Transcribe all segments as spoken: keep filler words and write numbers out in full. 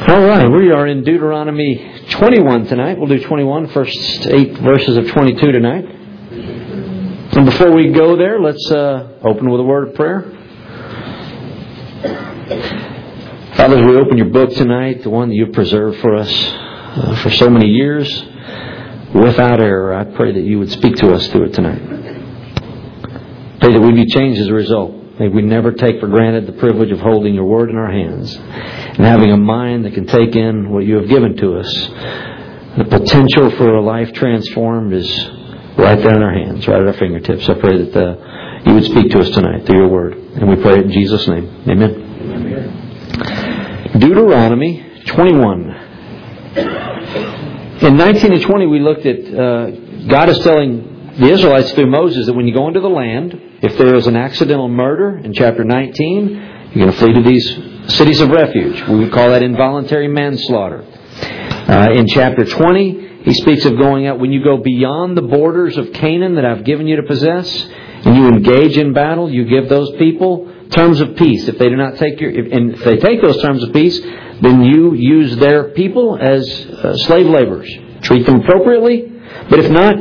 All right, we are in Deuteronomy twenty-one tonight. We'll do twenty-one, first eight verses of twenty-two tonight. And before we go there, let's uh, open with a word of prayer. Father, as we open your book tonight, the one that you've preserved for us uh, for so many years, without error, I pray that you would speak to us through it tonight. Pray that we be changed as a result. May we never take for granted the privilege of holding your word in our hands and having a mind that can take in what you have given to us. The potential for a life transformed is right there in our hands, right at our fingertips. I pray that uh, you would speak to us tonight through your word. And we pray it in Jesus' name. Amen. Amen. Deuteronomy twenty-one. In nineteen and twenty, we looked at uh, God is telling the Israelites through Moses that when you go into the land, if there is an accidental murder in chapter nineteen, you're going to flee to these cities of refuge. We would call that involuntary manslaughter. Uh, in chapter twenty, he speaks of going out when you go beyond the borders of Canaan that I've given you to possess, and you engage in battle, you give those people terms of peace. If they do not take your, if, and if they take those terms of peace, then you use their people as uh, slave laborers. Treat them appropriately, but if not,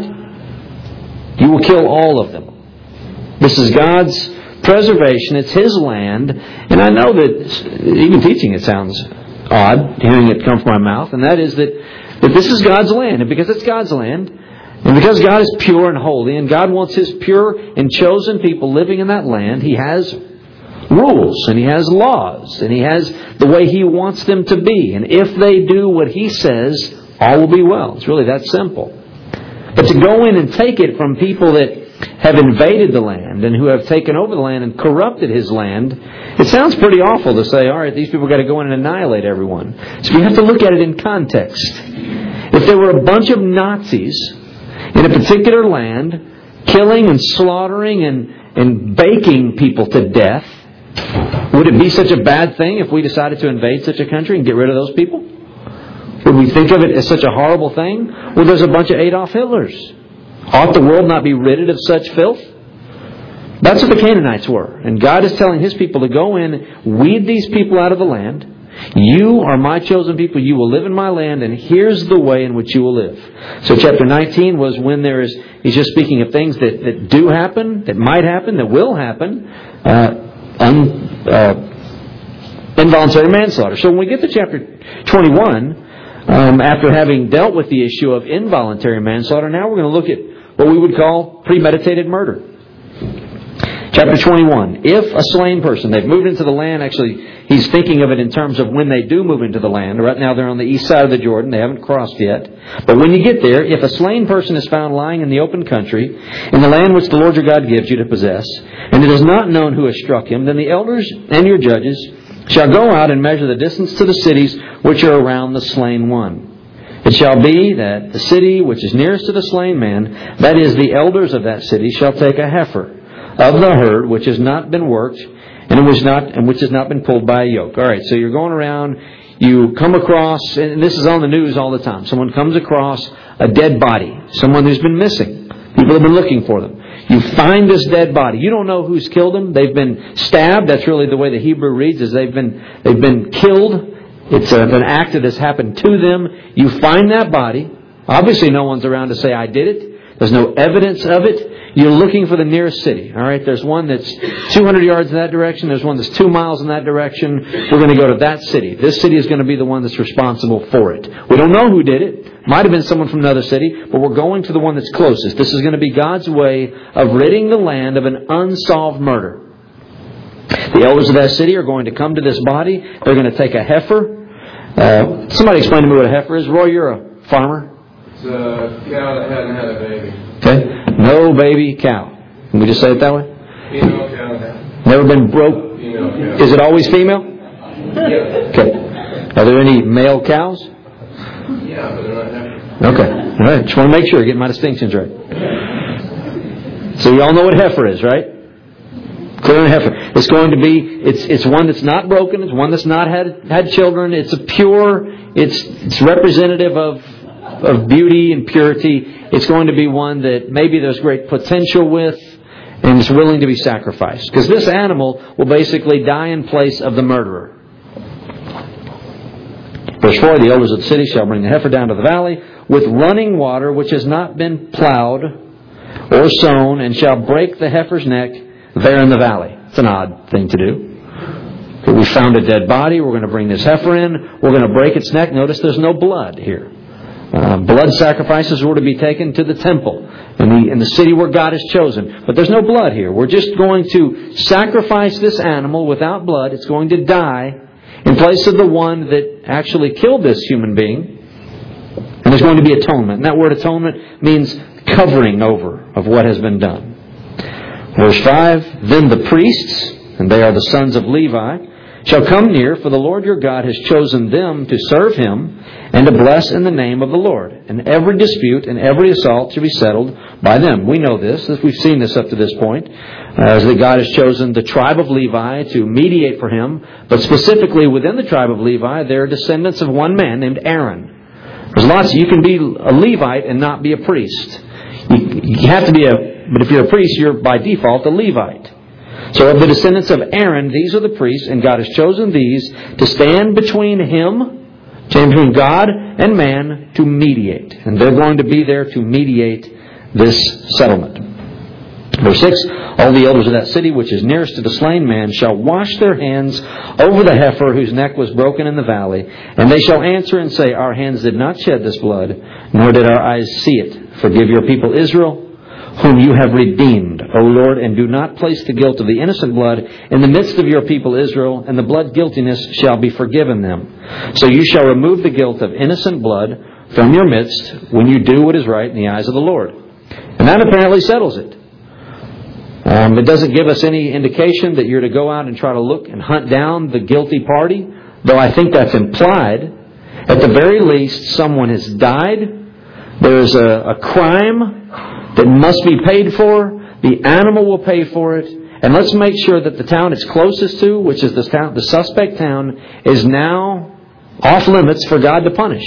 you will kill all of them. This is God's preservation. It's His land. And I know that even teaching it sounds odd, hearing it come from my mouth. And that is that, that this is God's land. And because it's God's land, and because God is pure and holy, and God wants His pure and chosen people living in that land, He has rules, and He has laws, and He has the way He wants them to be. And if they do what He says, all will be well. It's really that simple. But to go in and take it from people that have invaded the land and who have taken over the land and corrupted His land, it sounds pretty awful to say, all right, these people got to go in and annihilate everyone. So we have to look at it in context. If there were a bunch of Nazis in a particular land, killing and slaughtering and, and baking people to death, would it be such a bad thing if we decided to invade such a country and get rid of those people? Would we think of it as such a horrible thing? Well, there's a bunch of Adolf Hitlers. Ought the world not be ridded of such filth? That's what the Canaanites were. And God is telling His people to go in, weed these people out of the land. You are my chosen people. You will live in my land, and here's the way in which you will live. So chapter nineteen was when there is, He's just speaking of things that, that do happen, that might happen, that will happen. Uh, un, uh, involuntary manslaughter. So when we get to chapter twenty-one, Um, after having dealt with the issue of involuntary manslaughter, now we're going to look at what we would call premeditated murder. Chapter twenty-one. If a slain person, they've moved into the land, actually, he's thinking of it in terms of when they do move into the land. Right now they're on the east side of the Jordan. They haven't crossed yet. But when you get there, if a slain person is found lying in the open country, in the land which the Lord your God gives you to possess, and it is not known who has struck him, then the elders and your judges shall go out and measure the distance to the cities which are around the slain one. It shall be that the city which is nearest to the slain man, that is, the elders of that city, shall take a heifer of the herd which has not been worked and which not and which has not been pulled by a yoke. All right, so you're going around, you come across, and this is on the news all the time. Someone comes across a dead body, someone who's been missing. People have been looking for them. You find this dead body. You don't know who's killed them. They've been stabbed. That's really the way the Hebrew reads, is they've been they've been killed. It's a, an act that has happened to them. You find that body. Obviously, no one's around to say, I did it. There's no evidence of it. You're looking for the nearest city. All right, there's one that's two hundred yards in that direction. There's one that's two miles in that direction. We're going to go to that city. This city is going to be the one that's responsible for it. We don't know who did it. Might have been someone from another city, but we're going to the one that's closest. This is going to be God's way of ridding the land of an unsolved murder. The elders of that city are going to come to this body. They're going to take a heifer. Uh, somebody explain to me what a heifer is. Roy, you're a farmer. It's a cow that hasn't had a baby. Okay. No baby cow. Can we just say it that way? Female cow. Never been broke? Female cow. Is it always female? Yeah. Okay. Are there any male cows? Yeah, but they're not heifers. Okay. All right. Just want to make sure I get my distinctions right. So you all know what heifer is, right? Clear and heifer. It's going to be, it's it's one that's not broken. It's one that's not had had children. It's a pure, it's it's representative of of beauty and purity. It's going to be one that maybe there's great potential with and is willing to be sacrificed. Because this animal will basically die in place of the murderer. Verse four, the elders of the city shall bring the heifer down to the valley with running water which has not been plowed or sown, and shall break the heifer's neck there in the valley. It's an odd thing to do. We found a dead body. We're going to bring this heifer in. We're going to break its neck. Notice there's no blood here. Uh, blood sacrifices were to be taken to the temple in the, in the city where God has chosen. But there's no blood here. We're just going to sacrifice this animal without blood. It's going to die in place of the one that actually killed this human being. And there's going to be atonement. And that word atonement means covering over of what has been done. Verse five, then the priests, and they are the sons of Levi, shall come near, for the Lord your God has chosen them to serve Him and to bless in the name of the Lord. And every dispute and every assault shall be settled by them. We know this, as we've seen this up to this point, as that God has chosen the tribe of Levi to mediate for Him. But specifically within the tribe of Levi, they are descendants of one man named Aaron. There's lots. You can be a Levite and not be a priest. You, you have to be a, but if you're a priest, you're by default a Levite. So of the descendants of Aaron, these are the priests, and God has chosen these to stand between Him, stand between God and man, to mediate. And they're going to be there to mediate this settlement. Verse six, all the elders of that city which is nearest to the slain man shall wash their hands over the heifer whose neck was broken in the valley, and they shall answer and say, our hands did not shed this blood, nor did our eyes see it. Forgive your people Israel, whom you have redeemed, O Lord, and do not place the guilt of the innocent blood in the midst of your people Israel, and the blood guiltiness shall be forgiven them. So you shall remove the guilt of innocent blood from your midst when you do what is right in the eyes of the Lord. And that apparently settles it. Um, it doesn't give us any indication that you're to go out and try to look and hunt down the guilty party, though I think that's implied. At the very least, someone has died. There's a, a crime that must be paid for. The animal will pay for it. And let's make sure that the town it's closest to, which is the town, the suspect town, is now off limits for God to punish.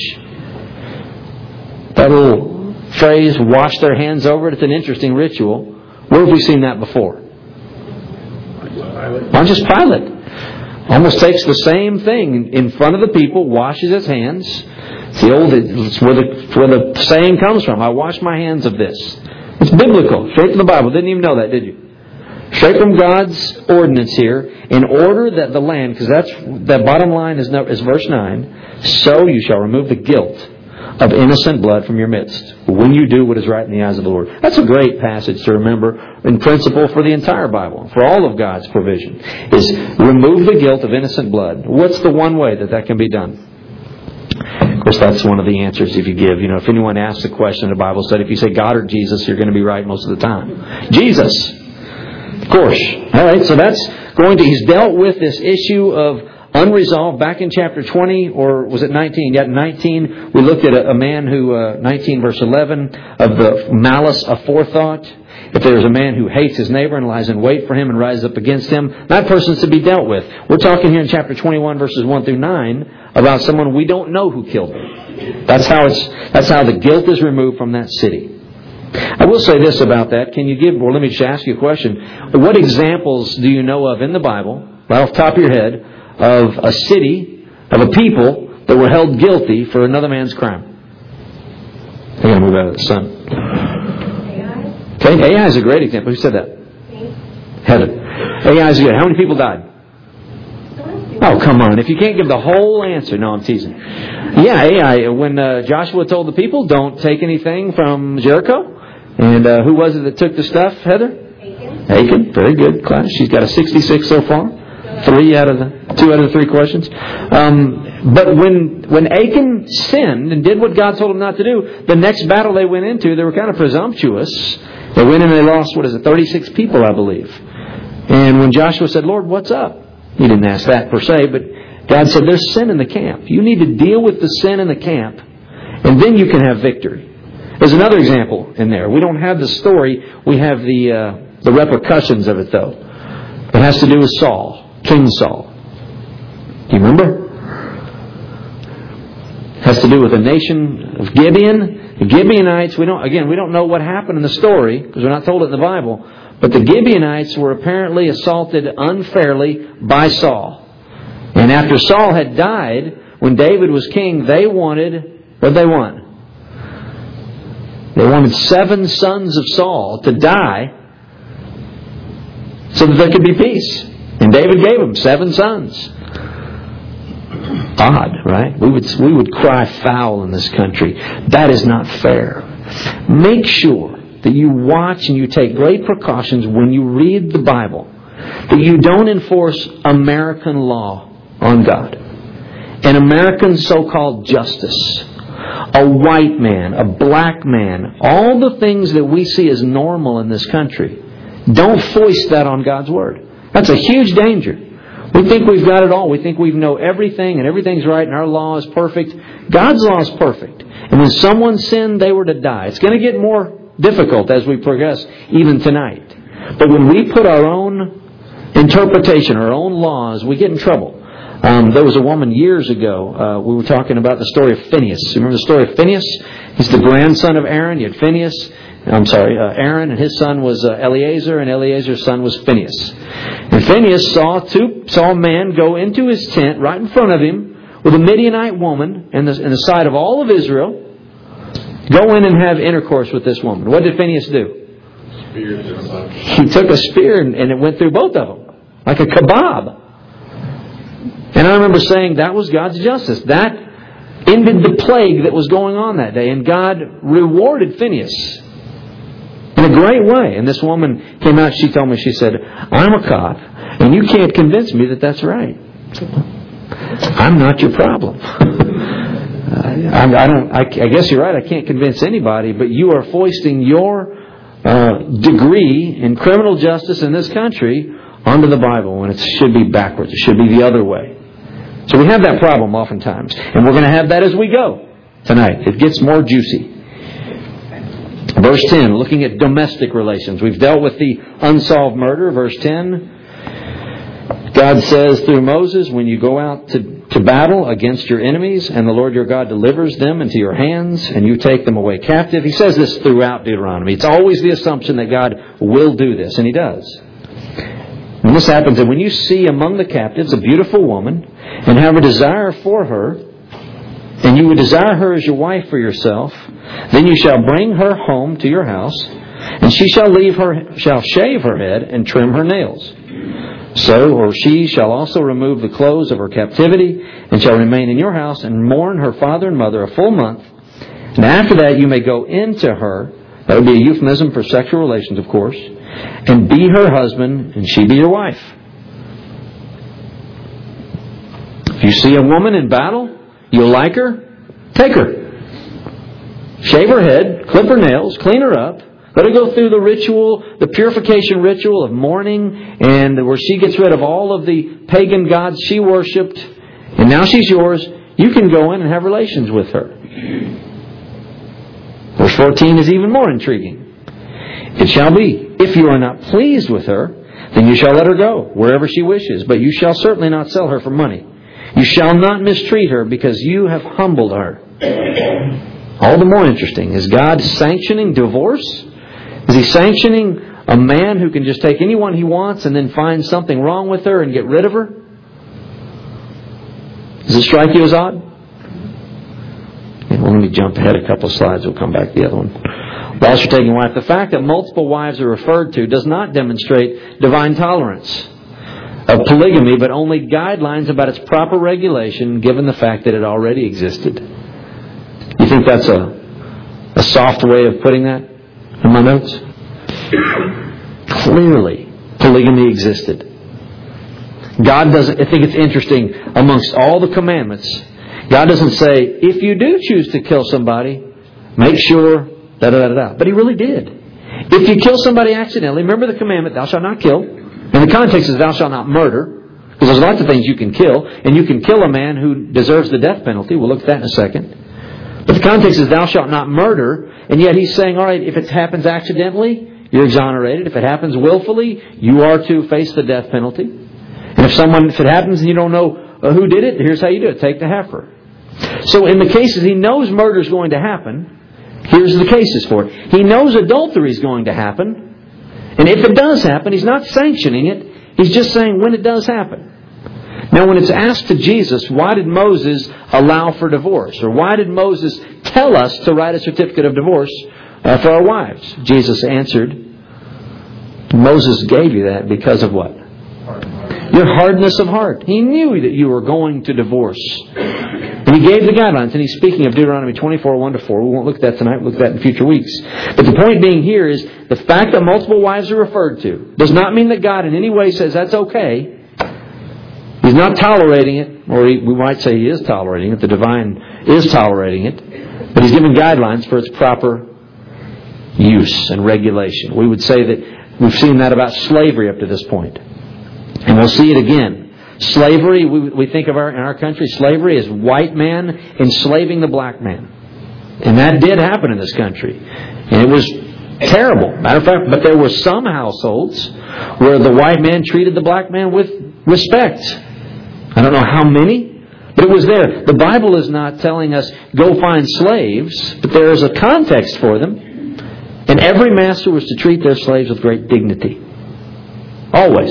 That little phrase, wash their hands over it, it's an interesting ritual. Where have we seen that before? Pontius Pilate almost takes the same thing in front of the people, washes his hands. It's the old, it's where the, it's where the saying comes from. I wash my hands of this. It's biblical, straight from the Bible. Didn't even know that, did you? Straight from God's ordinance here, in order that the land, because that's the bottom line is, is verse nine. So you shall remove the guilt of innocent blood from your midst, when you do what is right in the eyes of the Lord. That's a great passage to remember in principle for the entire Bible, for all of God's provision, is remove the guilt of innocent blood. What's the one way that that can be done? Of course, that's one of the answers if you give. You know, if anyone asks a question in a Bible study, if you say God or Jesus, you're going to be right most of the time. Jesus. Of course. All right, so that's going to, he's dealt with this issue of unresolved back in chapter twenty, or was it nineteen? Yeah, nineteen. We looked at a, a man who, uh, nineteen verse eleven, of the malice aforethought. If there is a man who hates his neighbor and lies in wait for him and rises up against him, that person's to be dealt with. We're talking here in chapter twenty-one verses one through nine about someone we don't know who killed him. That's how it's, that's how the guilt is removed from that city. I will say this about that. Can you give, or let me just ask you a question. What examples do you know of in the Bible, right off the top of your head, of a city, of a people that were held guilty for another man's crime? I'm going to move out of the sun. Okay, A I is a great example. Who said that? Heather. A I is good. How many people died? Oh, come on. If you can't give the whole answer. No, I'm teasing. Yeah, A I. When uh, Joshua told the people, don't take anything from Jericho. And uh, who was it that took the stuff, Heather? Achan. Achan. Very good, class. She's got a sixty-six so far. Three out of the two out of the three questions. Um, but when when Achan sinned and did what God told him not to do, the next battle they went into, they were kind of presumptuous. They went in and they lost, what is it, thirty-six people, I believe. And when Joshua said, Lord, what's up? He didn't ask that per se, but God said, there's sin in the camp. You need to deal with the sin in the camp, and then you can have victory. There's another example in there. We don't have the story. We have the uh, the repercussions of it, though. It has to do with Saul. King Saul. Do you remember? It has to do with the nation of Gibeon. The Gibeonites, we don't, again, we don't know what happened in the story because we're not told it in the Bible. But the Gibeonites were apparently assaulted unfairly by Saul. And after Saul had died, when David was king, they wanted, what did they want? They wanted seven sons of Saul to die so that there could be peace. And David gave them seven sons. Odd, right? We would, we would cry foul in this country. That is not fair. Make sure that you watch and you take great precautions when you read the Bible, that you don't enforce American law on God, an American so-called justice, a white man, a black man, all the things that we see as normal in this country. Don't foist that on God's Word. That's a huge danger. We think we've got it all. We think we know everything and everything's right and our law is perfect. God's law is perfect. And when someone sinned, they were to die. It's going to get more difficult as we progress even tonight. But when we put our own interpretation, our own laws, we get in trouble. Um, there was a woman years ago, uh, we were talking about the story of Phineas. Remember the story of Phineas? He's the grandson of Aaron. You had Phineas. I'm sorry, uh, Aaron, and his son was uh, Eleazar, and Eleazar's son was Phineas. And Phineas saw two, saw a man go into his tent right in front of him with a Midianite woman in the, in the sight of all of Israel, go in and have intercourse with this woman. What did Phineas do? He took a spear and, and it went through both of them, like a kebab. And I remember saying that was God's justice. That ended the plague that was going on that day, and God rewarded Phineas in a great way. And this woman came out, she told me, she said, I'm a cop, and you can't convince me that that's right. I'm not your problem. I, I don't. I, I guess you're right, I can't convince anybody, but you are foisting your uh, degree in criminal justice in this country onto the Bible when it should be backwards. It should be the other way. So we have that problem oftentimes. And we're going to have that as we go tonight. It gets more juicy. Verse ten, looking at domestic relations. We've dealt with the unsolved murder. Verse ten, God says through Moses, when you go out to, to battle against your enemies and the Lord your God delivers them into your hands and you take them away captive. He says this throughout Deuteronomy. It's always the assumption that God will do this, and He does. And this happens that when you see among the captives a beautiful woman and have a desire for her, and you would desire her as your wife for yourself, then you shall bring her home to your house, and she shall leave her, shall shave her head and trim her nails. So, or she shall also remove the clothes of her captivity, and shall remain in your house and mourn her father and mother a full month. And after that you may go into her, that would be a euphemism for sexual relations, of course, and be her husband, and she be your wife. If you see a woman in battle, you'll like her, take her. Shave her head, clip her nails, clean her up. Let her go through the ritual, the purification ritual of mourning, and where she gets rid of all of the pagan gods she worshipped. And now she's yours. You can go in and have relations with her. Verse fourteen is even more intriguing. It shall be, if you are not pleased with her, then you shall let her go wherever she wishes. But you shall certainly not sell her for money. You shall not mistreat her because you have humbled her. All the more interesting. Is God sanctioning divorce? Is He sanctioning a man who can just take anyone he wants and then find something wrong with her and get rid of her? Does it strike you as odd? Well, let me jump ahead a couple of slides. We'll come back to the other one. Whilst you're taking wife, the fact that multiple wives are referred to does not demonstrate divine tolerance of polygamy, but only guidelines about its proper regulation given the fact that it already existed. You think that's a, a soft way of putting that in my notes? Clearly, polygamy existed. God doesn't, I think it's interesting, amongst all the commandments, God doesn't say, if you do choose to kill somebody, make sure, da da da da. But He really did. If you kill somebody accidentally, remember the commandment, thou shalt not kill. And the context is thou shalt not murder. Because there's lots of things you can kill. And you can kill a man who deserves the death penalty. We'll look at that in a second. But the context is thou shalt not murder. And yet He's saying, all right, if it happens accidentally, you're exonerated. If it happens willfully, you are to face the death penalty. And if someone, if it happens and you don't know who did it, here's how you do it. Take the heifer. So in the cases He knows murder is going to happen, here's the cases for it. He knows adultery is going to happen. And if it does happen, He's not sanctioning it. He's just saying when it does happen. Now, when it's asked to Jesus, why did Moses allow for divorce? Or why did Moses tell us to write a certificate of divorce uh, for our wives? Jesus answered, Moses gave you that because of what? Your hardness of heart. He knew that you were going to divorce. And He gave the guidelines. And He's speaking of Deuteronomy twenty-four, one to four. We won't look at that tonight. We'll look at that in future weeks. But the point being here is the fact that multiple wives are referred to does not mean that God in any way says that's okay. He's not tolerating it. Or he, we might say He is tolerating it. The divine is tolerating it. But He's giving guidelines for its proper use and regulation. We would say that we've seen that about slavery up to this point. And we'll see it again. Slavery, we, we think of our, in our country, slavery as white man enslaving the black man. And that did happen in this country. And it was terrible. Matter of fact, but there were some households where the white man treated the black man with respect. I don't know how many, but it was there. The Bible is not telling us, go find slaves, but there is a context for them. And every master was to treat their slaves with great dignity. Always.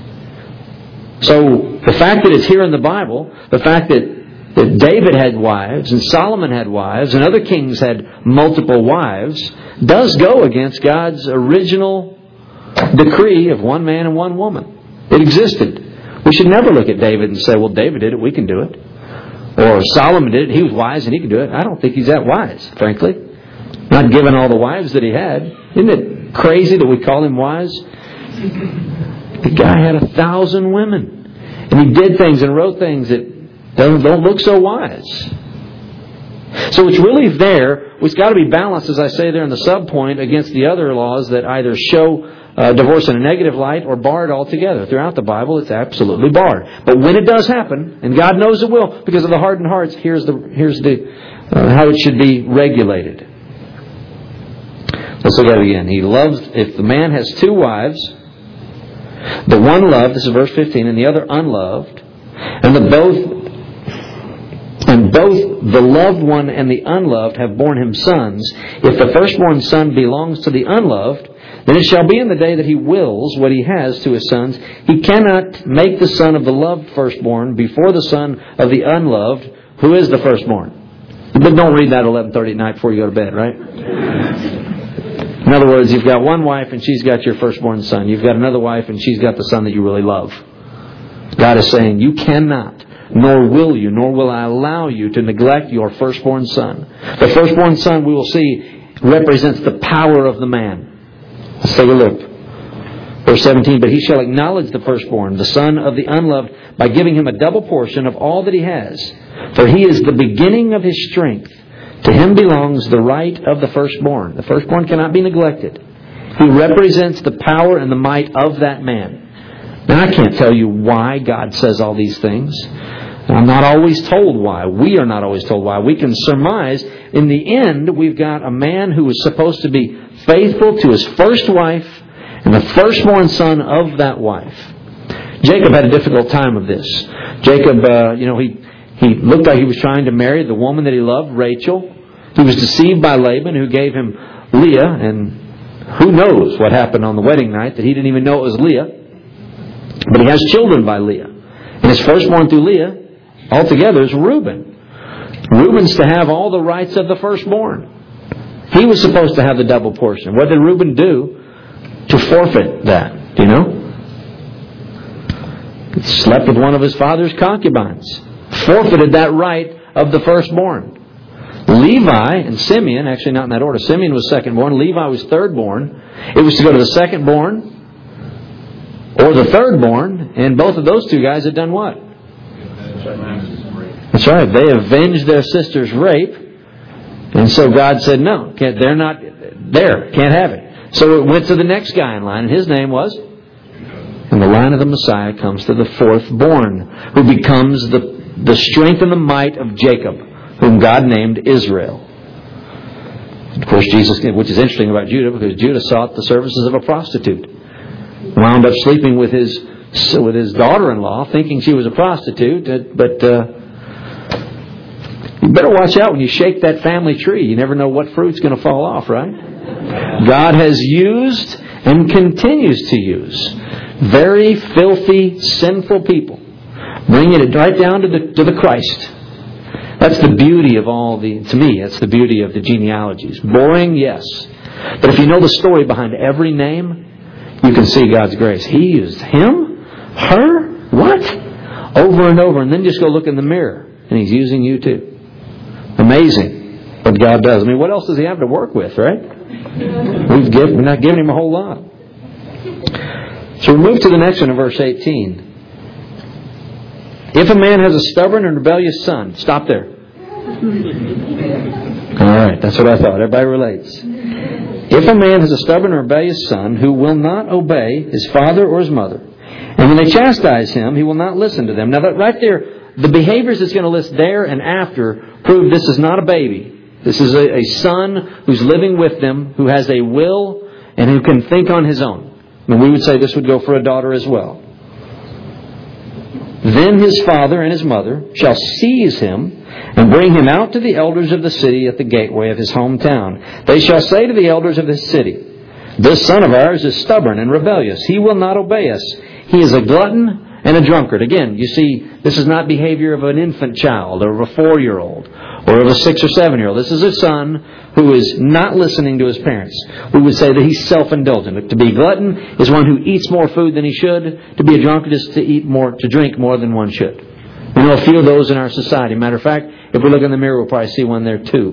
So, the fact that it's here in the Bible, the fact that, that David had wives, and Solomon had wives, and other kings had multiple wives, does go against God's original decree of one man and one woman. It existed. We should never look at David and say, well, David did it, we can do it. Or Solomon did it, he was wise and he can do it. I don't think he's that wise, frankly. Not given all the wives that he had. Isn't it crazy that we call him wise? The guy had a thousand women. And he did things and wrote things that don't, don't look so wise. So it's really there. It's got to be balanced, as I say there in the sub-point, against the other laws that either show uh, divorce in a negative light or bar it altogether. Throughout the Bible, it's absolutely barred. But when it does happen, and God knows it will, because of the hardened hearts, here's the here's the uh, how it should be regulated. Let's look at it again. He loves, if the man has two wives, the one loved, this is verse fifteen, and the other unloved, and the both and both the loved one and the unloved have borne him sons. If the firstborn son belongs to the unloved, then it shall be in the day that he wills what he has to his sons. He cannot make the son of the loved firstborn before the son of the unloved, who is the firstborn. But don't read that at eleven thirty at night before you go to bed, right? In other words, you've got one wife and she's got your firstborn son. You've got another wife and she's got the son that you really love. God is saying, you cannot, nor will you, nor will I allow you to neglect your firstborn son. The firstborn son, we will see, represents the power of the man. Let's take a look. Verse seventeen, but he shall acknowledge the firstborn, the son of the unloved, by giving him a double portion of all that he has. For he is the beginning of his strength. To him belongs the right of the firstborn. The firstborn cannot be neglected. He represents the power and the might of that man. Now, I can't tell you why God says all these things. I'm not always told why. We are not always told why. We can surmise. In the end, we've got a man who is supposed to be faithful to his first wife and the firstborn son of that wife. Jacob had a difficult time of this. Jacob, uh, you know, he... He looked like he was trying to marry the woman that he loved, Rachel. He was deceived by Laban, who gave him Leah. And who knows what happened on the wedding night that he didn't even know it was Leah. But he has children by Leah. And his firstborn through Leah, altogether, is Reuben. Reuben's to have all the rights of the firstborn. He was supposed to have the double portion. What did Reuben do to forfeit that? Do you know? He slept with one of his father's concubines. Forfeited that right of the firstborn. Levi and Simeon, actually not in that order. Simeon was secondborn. Levi was thirdborn. It was to go to the secondborn or the thirdborn, and both of those two guys had done what? That's right. They avenged their sister's rape, and so God said, "No, can't, they're not there. Can't have it." So it went to the next guy in line, and his name was. And the line of the Messiah comes to the fourthborn, who becomes the the strength and the might of Jacob, whom God named Israel. Of course, Jesus, which is interesting about Judah, because Judah sought the services of a prostitute. Wound up sleeping with his with his daughter-in-law, thinking she was a prostitute. But uh, you better watch out when you shake that family tree. You never know what fruit's going to fall off, right? God has used and continues to use very filthy, sinful people Bringing it right down to the to the Christ. That's the beauty of all the, to me, that's the beauty of the genealogies. Boring, yes. But if you know the story behind every name, you can see God's grace. He used him, her, what? Over and over. And then just go look in the mirror. And He's using you too. Amazing what God does. I mean, what else does He have to work with, right? We've given, we're not giving Him a whole lot. So we move to the next one in verse eighteen. If a man has a stubborn and rebellious son, stop there. All right, that's what I thought. Everybody relates. If a man has a stubborn and rebellious son who will not obey his father or his mother, and when they chastise him, he will not listen to them. Now, that right there, the behaviors it's going to list there and after prove this is not a baby. This is a, a son who's living with them, who has a will, and who can think on his own. And we would say this would go for a daughter as well. Then his father and his mother shall seize him and bring him out to the elders of the city at the gateway of his hometown. They shall say to the elders of this city, this son of ours is stubborn and rebellious. He will not obey us. He is a glutton and a drunkard. Again, you see, this is not behavior of an infant child or of a four-year-old or of a six or seven-year-old. This is a son who is not listening to his parents. We would say that he's self-indulgent. To be a glutton is one who eats more food than he should. To be a drunkard is to eat more, to drink more than one should. We know a few of those in our society. Matter of fact, if we look in the mirror, we'll probably see one there too.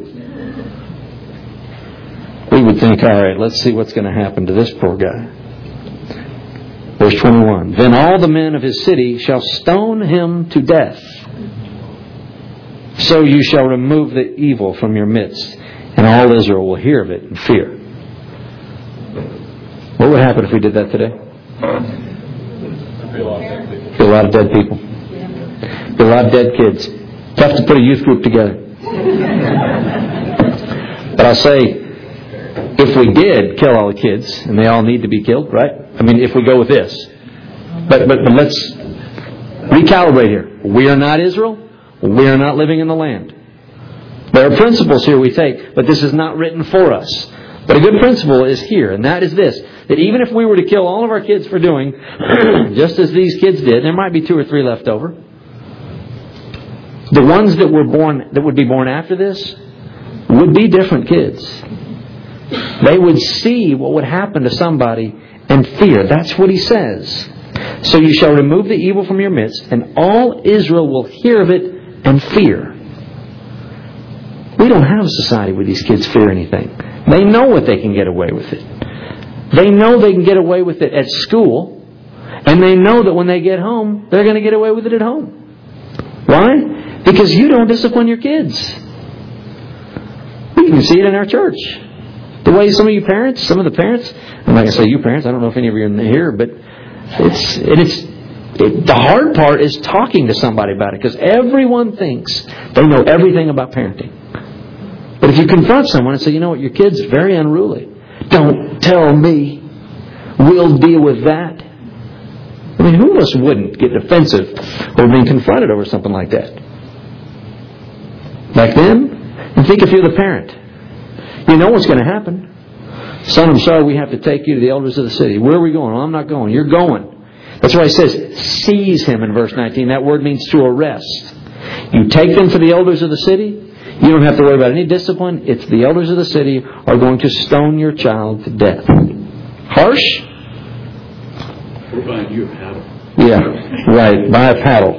We would think, all right, let's see what's going to happen to this poor guy. Verse twenty-one. Then all the men of his city shall stone him to death. So you shall remove the evil from your midst, and all Israel will hear of it and fear. What would happen if we did that today? Be a lot of dead people. Be a lot of dead kids. Tough to put a youth group together. But I'll say, if we did kill all the kids, and they all need to be killed, right? I mean, if we go with this. But, but, but let's recalibrate here. We are not Israel. We are not living in the land. There are principles here we take, but this is not written for us. But a good principle is here, and that is this. That even if we were to kill all of our kids for doing, just as these kids did, there might be two or three left over. The ones that were born, that would be born after this, would be different kids. They would see what would happen to somebody and fear. That's what he says. So you shall remove the evil from your midst, and all Israel will hear of it and fear. We don't have a society where these kids fear anything. They know what they can get away with it. They know they can get away with it at school, and they know that when they get home, they're going to get away with it at home. Why? Because you don't discipline your kids. We can see it in our church. The way some of you parents, some of the parents, I'm not going to say you parents, I don't know if any of you are in here, but it's, and it's, it, the hard part is talking to somebody about it, because everyone thinks they know everything about parenting. But if you confront someone and say, you know what, your kid's very unruly. Don't tell me. We'll deal with that. I mean, who of us wouldn't get defensive or being confronted over something like that? Back then, and think if you're the parent. You know what's going to happen. Son, I'm sorry we have to take you to the elders of the city. Where are we going? Well, I'm not going. You're going. That's why it says, seize him in verse nineteen. That word means to arrest. You take them to the elders of the city. You don't have to worry about any discipline. It's the elders of the city are going to stone your child to death. Harsh? We're buying you a paddle. Yeah, right. Buy a paddle.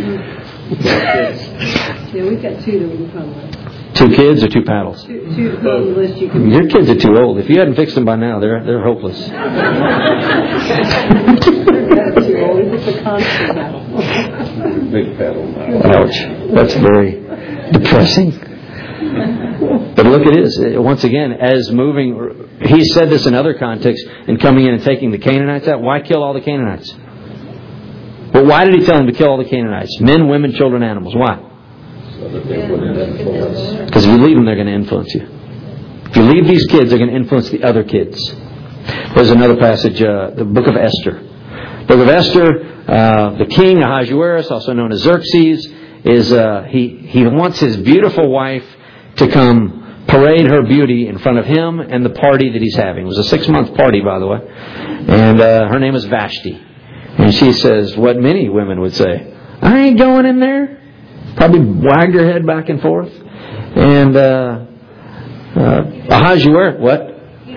Yeah, we've got two that we can come with. Two kids or two paddles? Two, two on the list you can. Your kids are too old. If you hadn't fixed them by now, they're they're hopeless. They're too old. It's a constant battle. Big paddle. Ouch. That's very depressing. But look, it is. Once again, as moving, he said this in other contexts, in coming in and taking the Canaanites out. Why kill all the Canaanites? Well, why did he tell them to kill all the Canaanites? Men, women, children, animals. Why? Because if you leave them, they're going to influence you. If you leave these kids, they're going to influence the other kids. There's another passage, uh, the book of Esther. Book of Esther, uh, the king, Ahasuerus, also known as Xerxes, is uh, he, he wants his beautiful wife to come parade her beauty in front of him and the party that he's having. It was a six-month party, by the way. And uh, her name is Vashti. And she says what many women would say, I ain't going in there. Probably wagged her head back and forth. And uh, uh, Ahasuerus, what?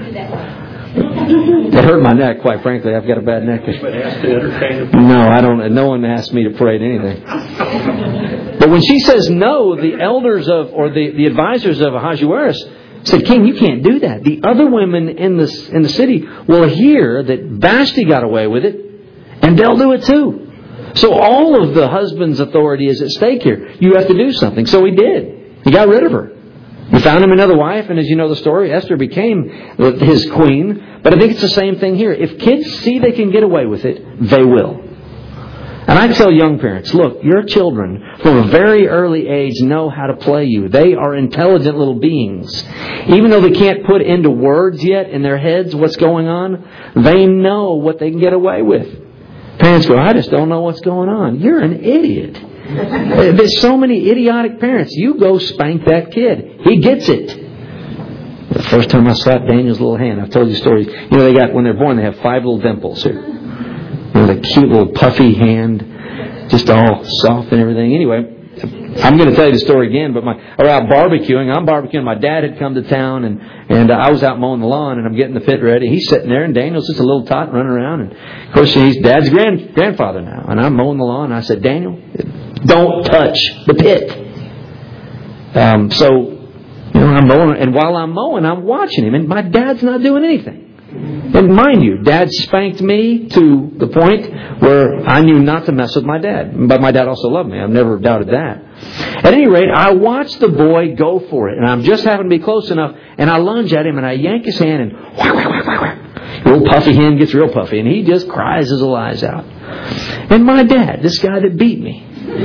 It hurt my neck, quite frankly. I've got a bad neck. No, I don't. No one asked me to pray at anything. But when she says no, the elders of, or the, the advisors of Ahasuerus said, King, you can't do that. The other women in the, in the city will hear that Vashti got away with it, and they'll do it too. So all of the husband's authority is at stake here. You have to do something. So he did. He got rid of her. He found him another wife, and as you know the story, Esther became his queen. But I think it's the same thing here. If kids see they can get away with it, they will. And I tell young parents, look, your children from a very early age know how to play you. They are intelligent little beings. Even though they can't put into words yet in their heads what's going on, they know what they can get away with. Parents go, I just don't know what's going on. You're an idiot. There's so many idiotic parents. You go spank that kid. He gets it. The first time I slapped Daniel's little hand, I've told you stories. You know, they got, when they're born, they have five little dimples here. You know, the cute little puffy hand, just all soft and everything. Anyway, I'm going to tell you the story again, but my, we're out barbecuing. I'm barbecuing. My dad had come to town, and, and I was out mowing the lawn, and I'm getting the pit ready. He's sitting there, and Daniel's just a little tot running around. And, of course, he's Dad's grand, grandfather now. And I'm mowing the lawn, and I said, Daniel, don't touch the pit. Um, so, you know, I'm mowing, and while I'm mowing, I'm watching him, and my dad's not doing anything. And mind you, Dad spanked me to the point where I knew not to mess with my dad. But my dad also loved me. I've never doubted that. At any rate, I watched the boy go for it. And I'm just having to be close enough. And I lunge at him and I yank his hand and whack, whack, whack, whack, whack. The little puffy hand gets real puffy. And he just cries his little eyes out. And my dad, this guy that beat me,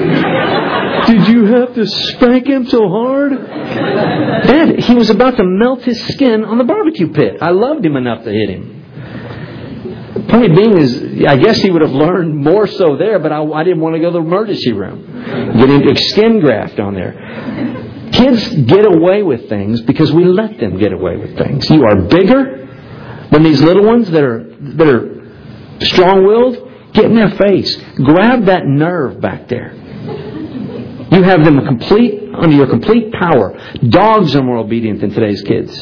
did you have to spank him so hard? Dad, he was about to melt his skin on the barbecue pit. I loved him enough to hit him. The point being is, I guess he would have learned more so there, but I, I didn't want to go to the emergency room. Get into skin graft on there. Kids get away with things because we let them get away with things. You are bigger than these little ones that are that are strong-willed. Get in their face. Grab that nerve back there. You have them complete under your complete power. Dogs are more obedient than today's kids.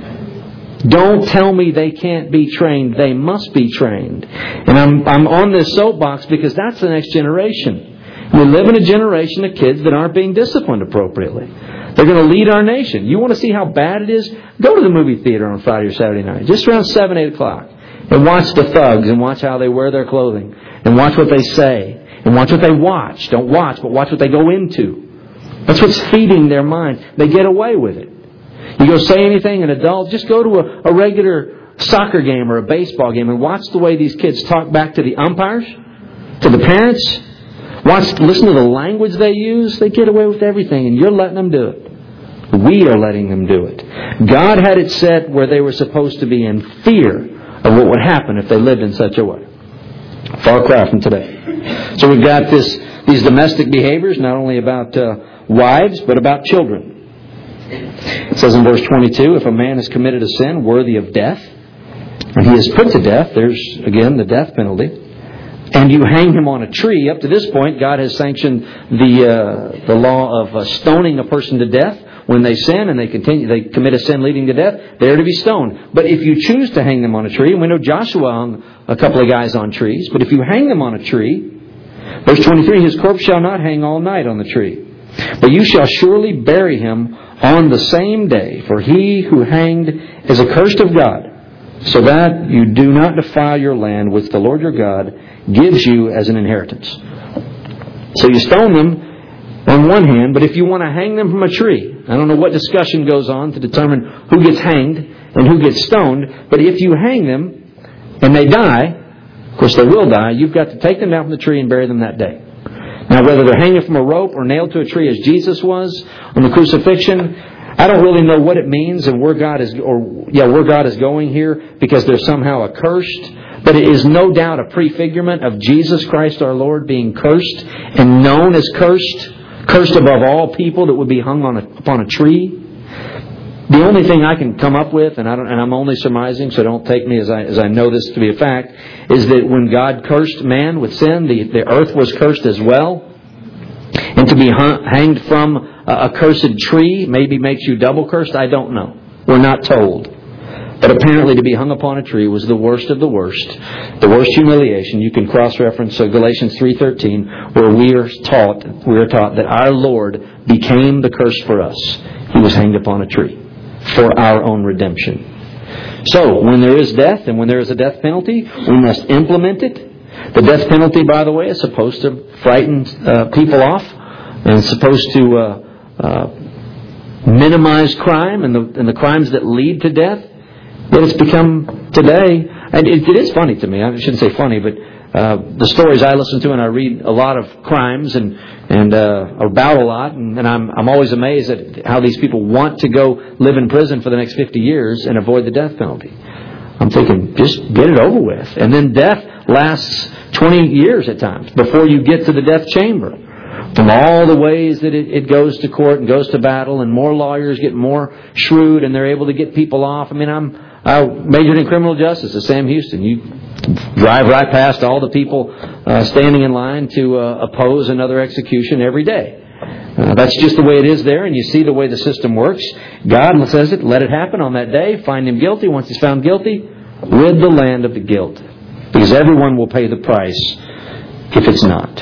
Don't tell me they can't be trained. They must be trained. And I'm I'm on this soapbox because that's the next generation. We live in a generation of kids that aren't being disciplined appropriately. They're going to lead our nation. You want to see how bad it is? Go to the movie theater on Friday or Saturday night. Just around seven, eight o'clock. And watch the thugs and watch how they wear their clothing. And watch what they say. And watch what they watch. Don't watch, but watch what they go into. That's what's feeding their mind. They get away with it. You go say anything, an adult, just go to a, a regular soccer game or a baseball game and watch the way these kids talk back to the umpires, to the parents. Watch, listen to the language they use. They get away with everything, and you're letting them do it. We are letting them do it. God had it set where they were supposed to be in fear of what would happen if they lived in such a way. Far cry from today. So we've got this these domestic behaviors, not only about uh, wives, but about children. It says in verse twenty-two, if a man has committed a sin worthy of death, and he is put to death, there's again the death penalty, and you hang him on a tree. Up to this point, God has sanctioned the uh, the law of uh, stoning a person to death. When they sin and they continue, they commit a sin leading to death, they're to be stoned. But if you choose to hang them on a tree, and we know Joshua hung a couple of guys on trees, but if you hang them on a tree, verse twenty-three, his corpse shall not hang all night on the tree, but you shall surely bury him on the same day, for he who hanged is accursed of God, so that you do not defile your land, which the Lord your God gives you as an inheritance. So you stone them on one hand, but if you want to hang them from a tree, I don't know what discussion goes on to determine who gets hanged and who gets stoned, but if you hang them and they die, of course they will die, you've got to take them down from the tree and bury them that day. Now, whether they're hanging from a rope or nailed to a tree as Jesus was on the crucifixion, I don't really know what it means and where God is, or yeah, where God is going here, because they're somehow accursed. But it is no doubt a prefigurement of Jesus Christ our Lord being cursed and known as cursed, cursed above all people that would be hung on a, upon a tree. The only thing I can come up with, and, I don't, and I'm only surmising, so don't take me as I, as I know this to be a fact, is that when God cursed man with sin, the, the earth was cursed as well. And to be hung, hanged from a cursed tree maybe makes you double cursed. I don't know. We're not told. But apparently to be hung upon a tree was the worst of the worst. The worst humiliation. You can cross-reference Galatians three thirteen, where we are taught, we are taught that our Lord became the curse for us. He was hanged upon a tree for our own redemption. So, when there is death and when there is a death penalty, we must implement it. The death penalty, by the way, is supposed to frighten uh, people off and supposed to uh, uh, minimize crime and the, and the crimes that lead to death. Yet it's become today, and it, it is funny to me. I shouldn't say funny, but uh, the stories I listen to, and I read a lot of crimes and and uh, about a lot, and, and I'm I'm always amazed at how these people want to go live in prison for the next fifty years and avoid the death penalty. I'm thinking, just get it over with, and then death lasts twenty years at times before you get to the death chamber. From all the ways that it, it goes to court and goes to battle, and more lawyers get more shrewd, and they're able to get people off. I mean, I'm I majored in criminal justice at Sam Houston. You drive right past all the people uh, standing in line to uh, oppose another execution every day. Uh, that's just the way it is there, and you see the way the system works. God says it, let it happen on that day, find him guilty. Once he's found guilty, rid the land of the guilt. Because everyone will pay the price if it's not.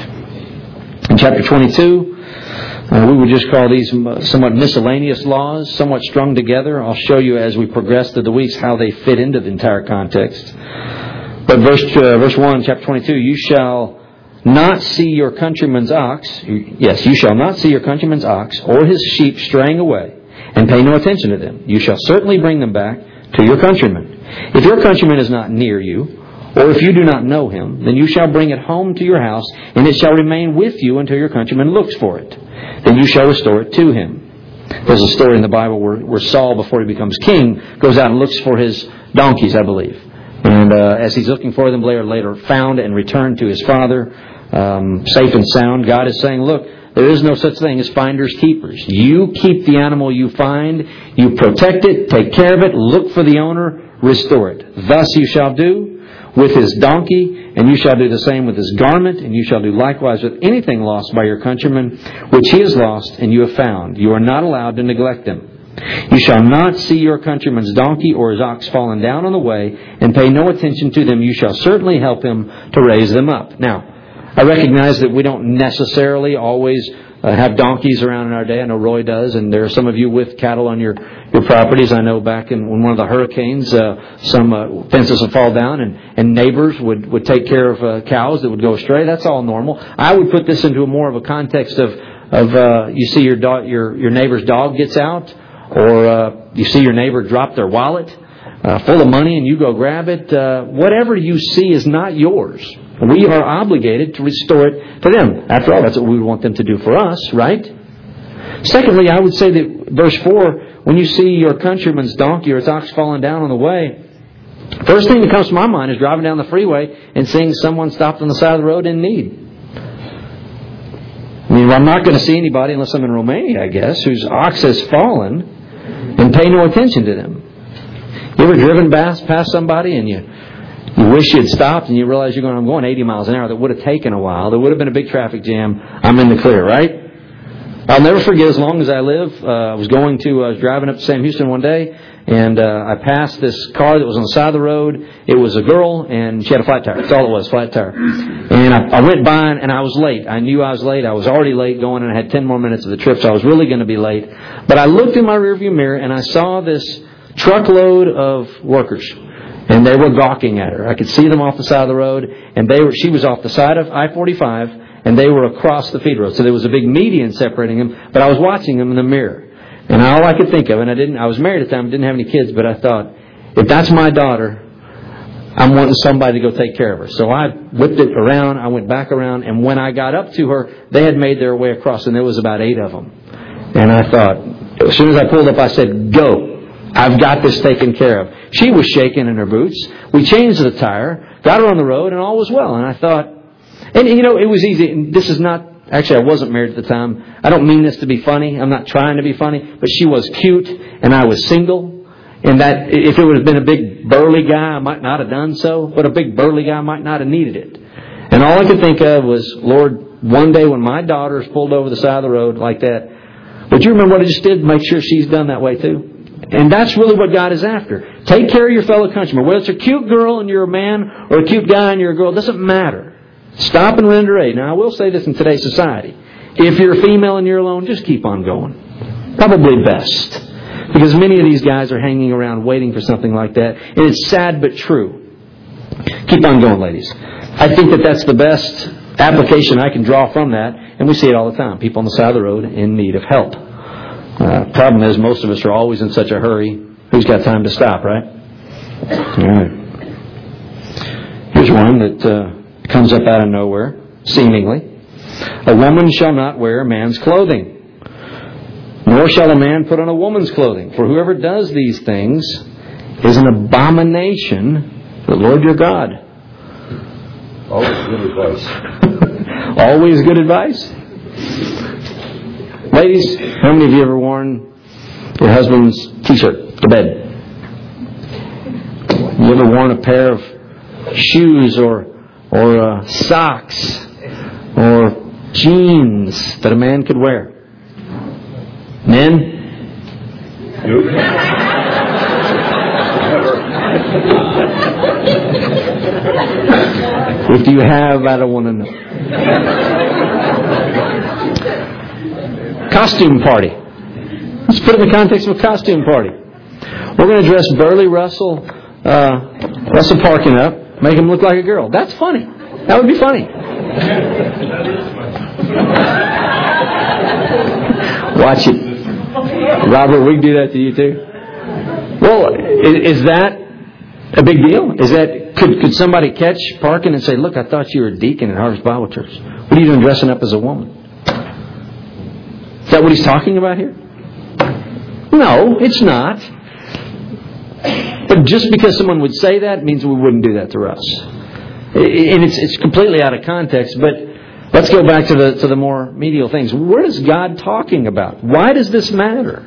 In chapter twenty-two, Uh, we would just call these somewhat miscellaneous laws, somewhat strung together. I'll show you as we progress through the weeks how they fit into the entire context. But verse uh, verse one, chapter twenty-two, you shall not see your countryman's ox. Yes, you shall not see your countryman's ox or his sheep straying away, and pay no attention to them. You shall certainly bring them back to your countryman. If your countryman is not near you, or if you do not know him, then you shall bring it home to your house, and it shall remain with you until your countryman looks for it. Then you shall restore it to him. There's a story in the Bible where, where Saul, before he becomes king, goes out and looks for his donkeys, I believe. And uh, as he's looking for them, later, later found and returned to his father, um, safe and sound. God is saying, look, there is no such thing as finders keepers. You keep the animal you find, you protect it, take care of it, look for the owner, restore it. Thus you shall do with his donkey, and you shall do the same with his garment, and you shall do likewise with anything lost by your countryman, which he has lost and you have found. You are not allowed to neglect them. You shall not see your countryman's donkey or his ox fallen down on the way, and pay no attention to them. You shall certainly help him to raise them up. Now, I recognize that we don't necessarily always uh, have donkeys around in our day. I know Roy does, and there are some of you with cattle on your, your properties. I know back in, in one of the hurricanes, uh, some uh, fences would fall down, and, and neighbors would, would take care of uh, cows that would go astray. That's all normal. I would put this into a more of a context of, of uh, you see your, dog, your, your neighbor's dog gets out, or uh, you see your neighbor drop their wallet uh, full of money, and you go grab it. Uh, whatever you see is not yours. We are obligated to restore it to them. After all, that's what we would want them to do for us, right? Secondly, I would say that verse four, when you see your countryman's donkey or its ox falling down on the way, first thing that comes to my mind is driving down the freeway and seeing someone stopped on the side of the road in need. I mean, I'm not going to see anybody unless I'm in Romania, I guess, whose ox has fallen and pay no attention to them. You ever driven past, past somebody and you You wish you had stopped and you realize you're going, I'm going eighty miles an hour. That would have taken a while. There would have been a big traffic jam. I'm in the clear, right? I'll never forget as long as I live. Uh, I was going to, I was driving up to Sam Houston one day, and uh, I passed this car that was on the side of the road. It was a girl, and she had a flat tire. That's all it was, flat tire. And I, I went by, and I was late. I knew I was late. I was already late going, and I had ten more minutes of the trip, so I was really going to be late. But I looked in my rearview mirror, and I saw this truckload of workers. And they were gawking at her. I could see them off the side of the road, and they were. She was off the side of I forty-five, and they were across the feed road. So there was a big median separating them, but I was watching them in the mirror. And all I could think of, and I didn't. I was married at the time, didn't have any kids, but I thought, if that's my daughter, I'm wanting somebody to go take care of her. So I whipped it around. I went back around, and when I got up to her, they had made their way across, and there was about eight of them. And I thought, as soon as I pulled up, I said, "Go. I've got this taken care of." She was shaking in her boots. We changed the tire, got her on the road, and all was well. And I thought, and you know, it was easy. This is not, actually I wasn't married at the time. I don't mean this to be funny. I'm not trying to be funny. But she was cute, and I was single. And that, if it would have been a big burly guy, I might not have done so. But a big burly guy might not have needed it. And all I could think of was, Lord, one day when my daughter is pulled over the side of the road like that, would you remember what I just did? Make sure she's done that way too. And that's really what God is after. Take care of your fellow countrymen. Whether it's a cute girl and you're a man or a cute guy and you're a girl, it doesn't matter. Stop and render aid. Now, I will say this in today's society. If you're a female and you're alone, just keep on going. Probably best. Because many of these guys are hanging around waiting for something like that. And it's sad but true. Keep on going, ladies. I think that that's the best application I can draw from that. And we see it all the time. People on the side of the road in need of help. Uh, problem is, most of us are always in such a hurry. Who's got time to stop, right? All right. Here's one that uh, comes up out of nowhere, seemingly. A woman shall not wear a man's clothing, nor shall a man put on a woman's clothing. For whoever does these things is an abomination to the Lord your God. Always good advice. Always good advice. Ladies, how many of you ever worn your husband's t-shirt to bed? You ever worn a pair of shoes or or uh, socks or jeans that a man could wear? Men? If you have, I don't want to know. Costume party. Let's put it in the context of a costume party. We're going to dress Burley Russell, uh, Russell Parkin up, make him look like a girl. That's funny. That would be funny. Watch it. Robert, we can do that to you too. Well, is, is that a big deal? Is that could could somebody catch Parkin and say, "Look, I thought you were a deacon at Harvest Bible Church. What are you doing dressing up as a woman?" Is that what he's talking about here? No, it's not. But just because someone would say that means we wouldn't do that to us. And it's it's completely out of context. But let's go back to the to the more medial things. What is God talking about? Why does this matter?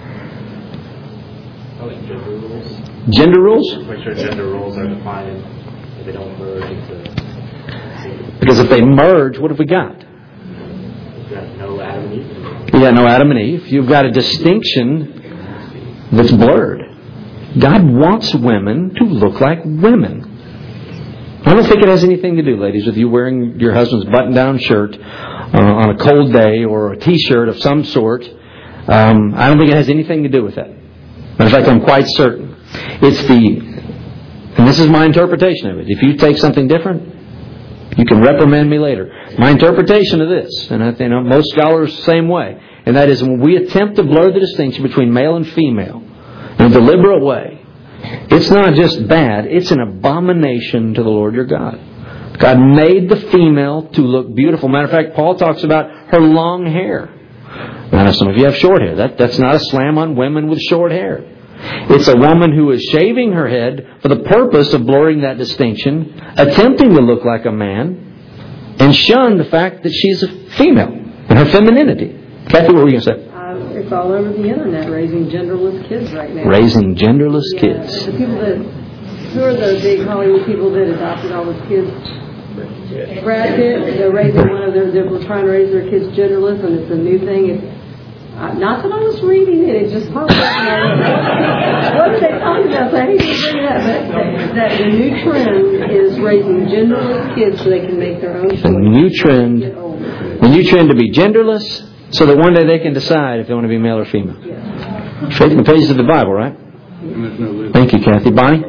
Gender rules. Gender rules? Make sure gender rules are defined if they don't merge into. Because if they merge, what have we got? We've got no Adam and Eve. You got no Adam and Eve. You've got a distinction that's blurred. God wants women to look like women. I don't think it has anything to do, ladies, with you wearing your husband's button-down shirt uh, on a cold day or a T-shirt of some sort. Um, I don't think it has anything to do with that. In fact, I'm quite certain. It's the, and this is my interpretation of it. If you take something different, you can reprimand me later. My interpretation of this, and I think most scholars the same way, and that is when we attempt to blur the distinction between male and female in a deliberate way, it's not just bad, it's an abomination to the Lord your God. God made the female to look beautiful. Matter of fact, Paul talks about her long hair. Now, some of you have short hair. That, that's not a slam on women with short hair. It's a woman who is shaving her head for the purpose of blurring that distinction, attempting to look like a man, and shun the fact that she's a female and her femininity. Kathy, what were you going to say? Uh, it's all over the internet, raising genderless kids right now. Raising genderless yeah, kids. The people that, who are the big Hollywood people that adopted all those kids? Brad Pitt. They're raising one of their, they're trying to raise their kids genderless, and it's a new thing. It's, Uh, not that I was reading it, it just popped up. What are they talking about? So I hate to bring it up, but that, that the new trend is raising genderless kids so they can make their own choices. The new trend, the new trend to be genderless, so that one day they can decide if they want to be male or female. Yeah. Straight from the pages of the Bible, right? Thank you, Kathy. Bonnie?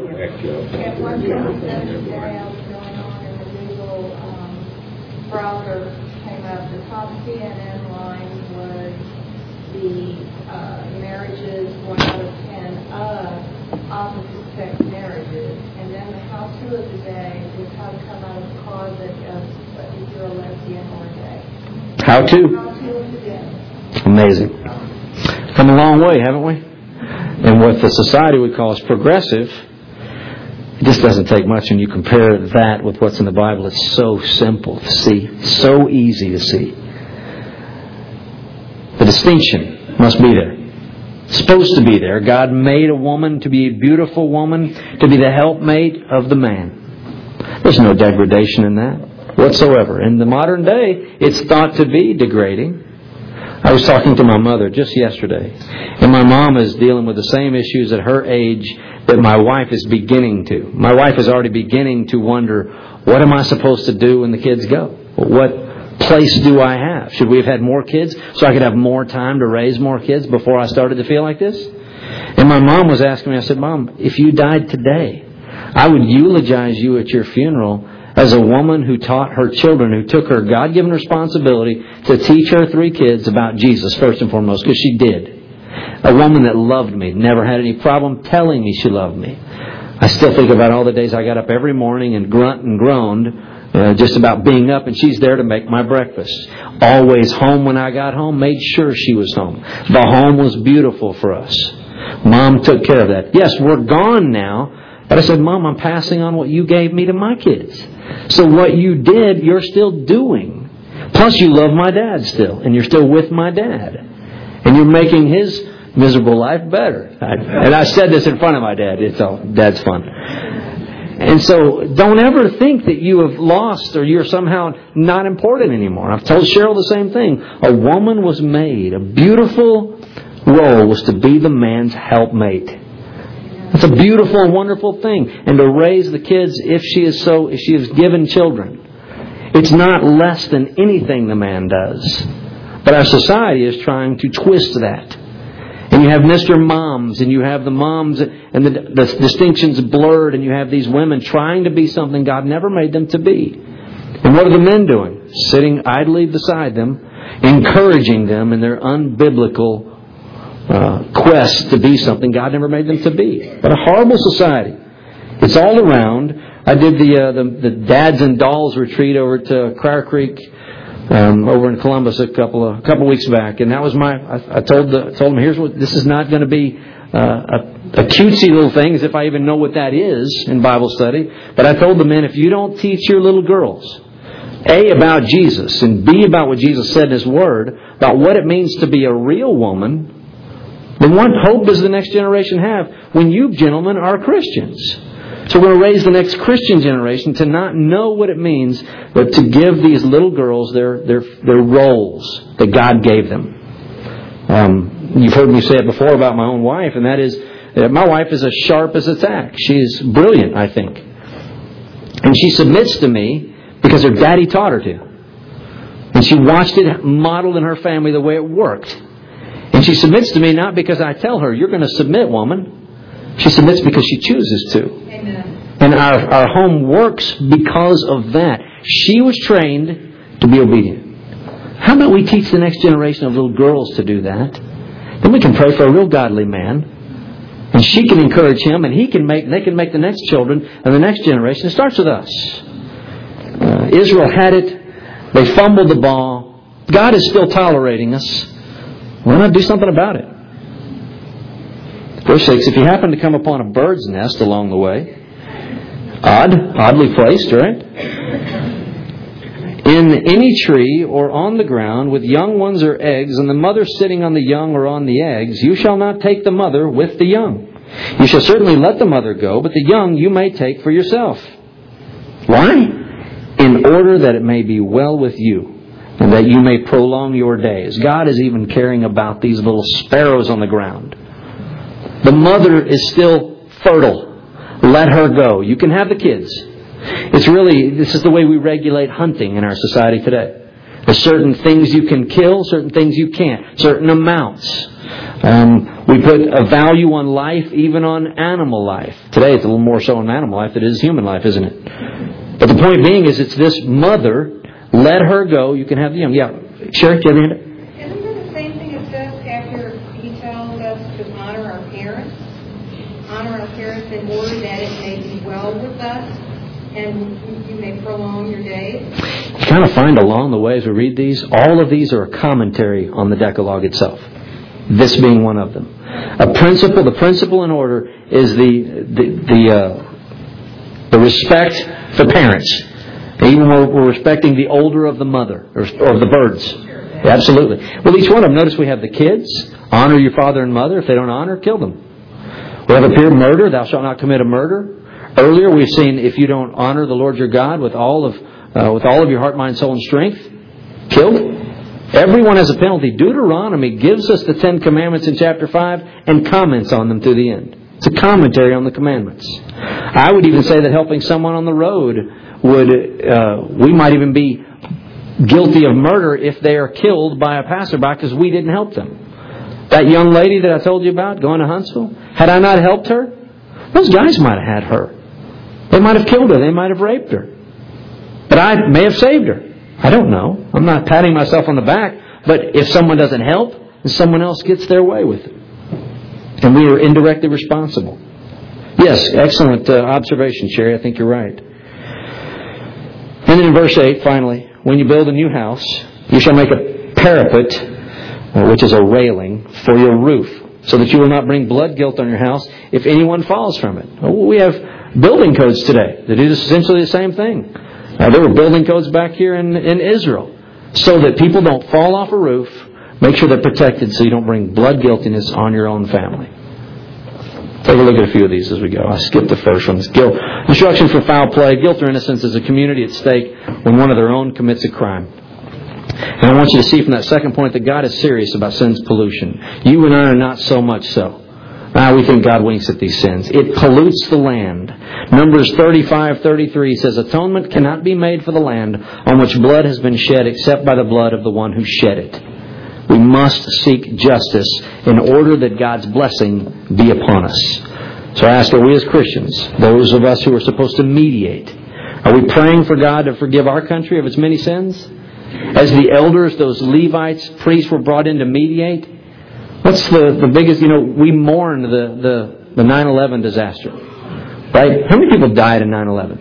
Browser came up, the top C N N line was the uh, marriages, one out of ten of opposite sex marriages. And then the how-to of the day is how to come out of the closet of if you're a lesbian or gay. How to? How-to of the day. Amazing. Come a long way, haven't we? And what the society would call as progressive, it just doesn't take much when you compare that with what's in the Bible. It's so simple to see, so easy to see. The distinction must be there. It's supposed to be there. God made a woman to be a beautiful woman, to be the helpmate of the man. There's no degradation in that. whatsoever. In the modern day, it's thought to be degrading. I was talking to my mother just yesterday, and my mom is dealing with the same issues at her age that my wife is beginning to. My wife is already beginning to wonder, what am I supposed to do when the kids go? What place do I have? Should we have had more kids so I could have more time to raise more kids before I started to feel like this? And my mom was asking me, I said, Mom, if you died today, I would eulogize you at your funeral as a woman who taught her children, who took her God-given responsibility to teach her three kids about Jesus first and foremost, because she did. A woman that loved me, never had any problem telling me she loved me. I still think about all the days I got up every morning and grunt and groaned uh, just about being up, and she's there to make my breakfast. Always home when I got home, made sure she was home. The home was beautiful for us. Mom took care of that. Yes, we're gone now, but I said, Mom, I'm passing on what you gave me to my kids. So what you did, you're still doing. Plus you love my dad still, and you're still with my dad. And you're making his miserable life better. I, and I said this in front of my dad. It's all, Dad's fun. And so don't ever think that you have lost or you're somehow not important anymore. I've told Cheryl the same thing. A woman was made. A beautiful role was to be the man's helpmate. It's a beautiful, wonderful thing. And to raise the kids if she is so, if she is given children. It's not less than anything the man does. But our society is trying to twist that. And you have Mister Moms, and you have the moms, and the, the distinctions blurred, and you have these women trying to be something God never made them to be. And what are the men doing? Sitting idly beside them, encouraging them in their unbiblical Uh, quest to be something God never made them to be. But a horrible society. It's all around. I did the uh, the, the Dads and Dolls retreat over to Crier Creek um, over in Columbus a couple of a couple of weeks back, and that was my. I, I told the told them, here's what this is not going to be uh, a, a cutesy little thing, as if I even know what that is in Bible study. But I told the men, if you don't teach your little girls A, about Jesus, and B, about what Jesus said in His Word, about what it means to be a real woman, then what hope does the next generation have when you gentlemen are Christians? So we're going to raise the next Christian generation to not know what it means, but to give these little girls their their their roles that God gave them. Um, you've heard me say it before about my own wife, and that is that my wife is as sharp as a tack. She's brilliant, I think. And she submits to me because her daddy taught her to. And she watched it modeled in her family the way it worked. And she submits to me not because I tell her, you're going to submit, woman. She submits because she chooses to. Amen. And our, our home works because of that. She was trained to be obedient. How about we teach the next generation of little girls to do that? Then we can pray for a real godly man. And she can encourage him, and he can make, they can make the next children and the next generation. It starts with us. Uh, Israel had it. They fumbled the ball. God is still tolerating us. Why not do something about it? Verse six, if you happen to come upon a bird's nest along the way, odd, oddly placed, right? In any tree or on the ground with young ones or eggs, and the mother sitting on the young or on the eggs, you shall not take the mother with the young. You shall certainly let the mother go, but the young you may take for yourself. Why? In order that it may be well with you, and that you may prolong your days. God is even caring about these little sparrows on the ground. The mother is still fertile. Let her go. You can have the kids. It's really, this is the way we regulate hunting in our society today. There's certain things you can kill, certain things you can't. Certain amounts. Um, we put a value on life, even on animal life. Today it's a little more so on animal life than it is human life, isn't it? But the point being is it's this mother. Let her go. You can have the young. Yeah. Sherry, do you have your hand? Isn't it the same thing it says after He tells us to honor our parents? Honor our parents in order that it may be well with us and you may prolong your days? You kind of find along the way as we read these, all of these are a commentary on the Decalogue itself. This being one of them. A principle, the principle in order is the the the, uh, the respect for parents. Even we're, we're respecting the older of the mother, or, or of the birds. Yeah, absolutely. Well, each one of them, notice we have the kids. Honor your father and mother. If they don't honor, kill them. We have up here murder. Thou shalt not commit a murder. Earlier we've seen if you don't honor the Lord your God with all of uh, with all of your heart, mind, soul, and strength, killed. Everyone has a penalty. Deuteronomy gives us the Ten Commandments in chapter five and comments on them through the end. It's a commentary on the commandments. I would even say that helping someone on the road would, uh, we might even be guilty of murder if they are killed by a passerby because we didn't help them. That young lady that I told you about going to Huntsville, had I not helped her, those guys might have had her. They might have killed her. They might have raped her. But I may have saved her. I don't know. I'm not patting myself on the back. But if someone doesn't help, then someone else gets their way with it. And we are indirectly responsible. Yes, excellent uh, observation, Sherry. I think you're right. And then in verse eight, finally, when you build a new house, you shall make a parapet, uh, which is a railing, for your roof, so that you will not bring blood guilt on your house if anyone falls from it. Well, we have building codes today that do essentially the same thing. Uh, there were building codes back here in, in Israel, so that people don't fall off a roof. Make sure they're protected so you don't bring blood guiltiness on your own family. Take a look at a few of these as we go. I skipped the first one. It's guilt. Instruction for foul play. Guilt or innocence is a community at stake when one of their own commits a crime. And I want you to see from that second point that God is serious about sin's pollution. You and I are not so much so. Ah, we think God winks at these sins. It pollutes the land. Numbers thirty-five thirty-three says, atonement cannot be made for the land on which blood has been shed except by the blood of the one who shed it. We must seek justice in order that God's blessing be upon us. So I ask, are we as Christians, those of us who are supposed to mediate, are we praying for God to forgive our country of its many sins? As the elders, those Levites, priests were brought in to mediate. What's the, the biggest, you know, we mourn the, the, the nine eleven disaster. Right? How many people died in nine eleven?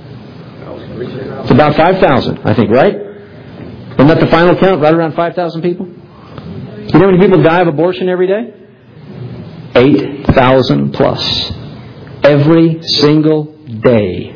It's about five thousand, I think, right? Isn't that the final count? Right around five thousand people? You know how many people die of abortion every day? eight thousand plus. Every single day.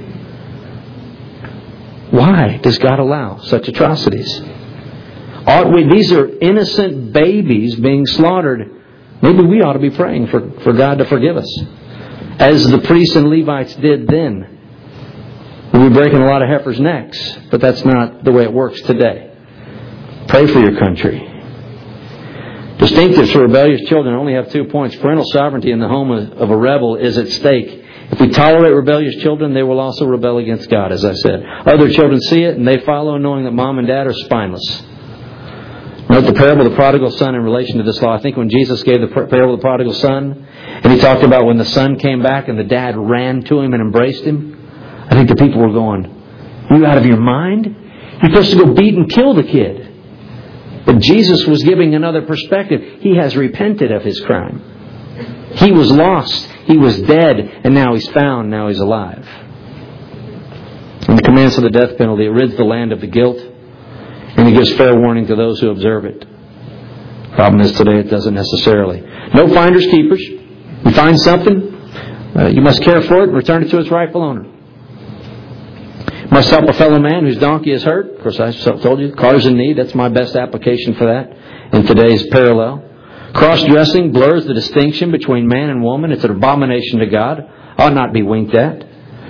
Why does God allow such atrocities? Ought we, these are innocent babies being slaughtered. Maybe we ought to be praying for, for God to forgive us. As the priests and Levites did then. We'll be breaking a lot of heifers' necks, but that's not the way it works today. Pray for your country. Distinctives for rebellious children only have two points. Parental sovereignty in the home of a rebel is at stake. If we tolerate rebellious children, they will also rebel against God, as I said. Other children see it and they follow, knowing that mom and dad are spineless. Note the parable of the prodigal son in relation to this law. I think when Jesus gave the parable of the prodigal son, and he talked about when the son came back and the dad ran to him and embraced him, I think the people were going, you out of your mind? You're supposed to go beat and kill the kid. But Jesus was giving another perspective. He has repented of his crime. He was lost. He was dead. And now he's found. Now he's alive. And the commands of the death penalty, it rids the land of the guilt. And it gives fair warning to those who observe it. Problem is today it doesn't necessarily. No finders keepers. You find something, uh, you must care for it and return it to its rightful owner. Must help a fellow man whose donkey is hurt. Of course, I told you, car's in need. That's my best application for that in today's parallel. Cross-dressing blurs the distinction between man and woman. It's an abomination to God. Ought not be winked at.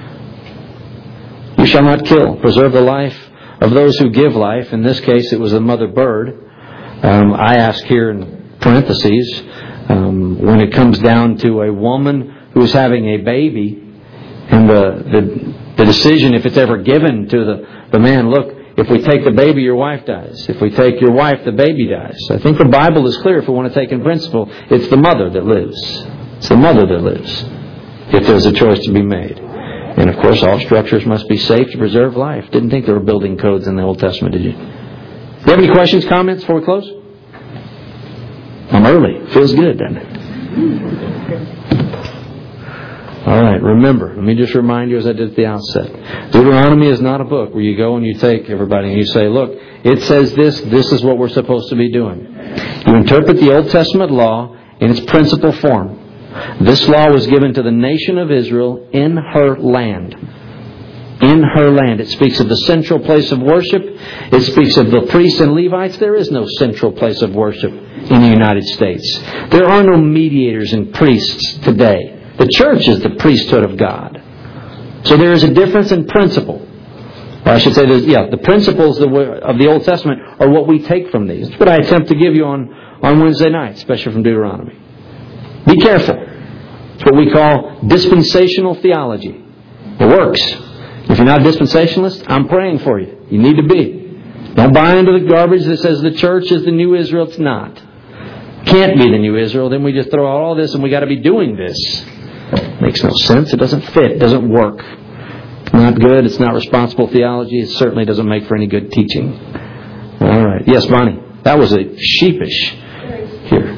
You shall not kill. Preserve the life of those who give life. In this case, it was the mother bird. Um, I ask here in parentheses, um, when it comes down to a woman who's having a baby, and the, the the decision, if it's ever given to the, the man, look, if we take the baby, your wife dies. If we take your wife, the baby dies. I think the Bible is clear if we want to take in principle. It's the mother that lives. It's the mother that lives. If there's a choice to be made. And of course, all structures must be safe to preserve life. Didn't think there were building codes in the Old Testament, did you? Do you have any questions, comments before we close? I'm early. Feels good, doesn't it? All right, remember, let me just remind you as I did at the outset. Deuteronomy is not a book where you go and you take everybody and you say, look, it says this, this is what we're supposed to be doing. You interpret the Old Testament law in its principal form. This law was given to the nation of Israel in her land. In her land. It speaks of the central place of worship. It speaks of the priests and Levites. There is no central place of worship in the United States. There are no mediators and priests today. The church is the priesthood of God. So there is a difference in principle. Or I should say, yeah, the principles of the Old Testament are what we take from these. That's what I attempt to give you on, on Wednesday night, especially from Deuteronomy. Be careful. It's what we call dispensational theology. It works. If you're not a dispensationalist, I'm praying for you. You need to be. Don't buy into the garbage that says the church is the new Israel. It's not. Can't be the new Israel. Then we just throw out all this and we got to be doing this. Makes no sense. It doesn't fit. It doesn't work. It's not good. It's not responsible theology. It certainly doesn't make for any good teaching. All right. Yes, Bonnie. That was a sheepish here.